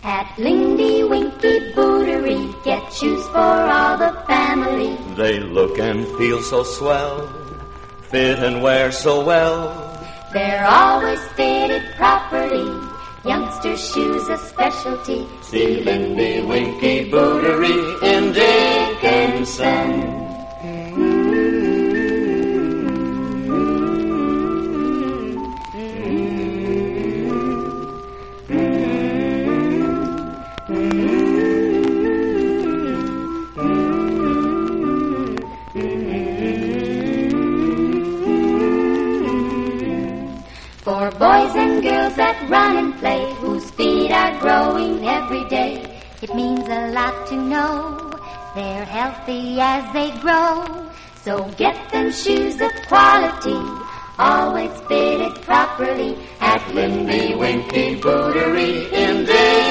At Lindy Winky Bootery, get shoes for all the family. They look and feel so swell, fit and wear so well. They're always fitted properly, youngster shoes a specialty. See Lindy Winky Bootery in Dickinson. For boys and girls that run and play, whose feet are growing every day, it means a lot to know they're healthy as they grow. So get them shoes of quality, always fitted properly at Lindy Winky Bootery in Dickinson.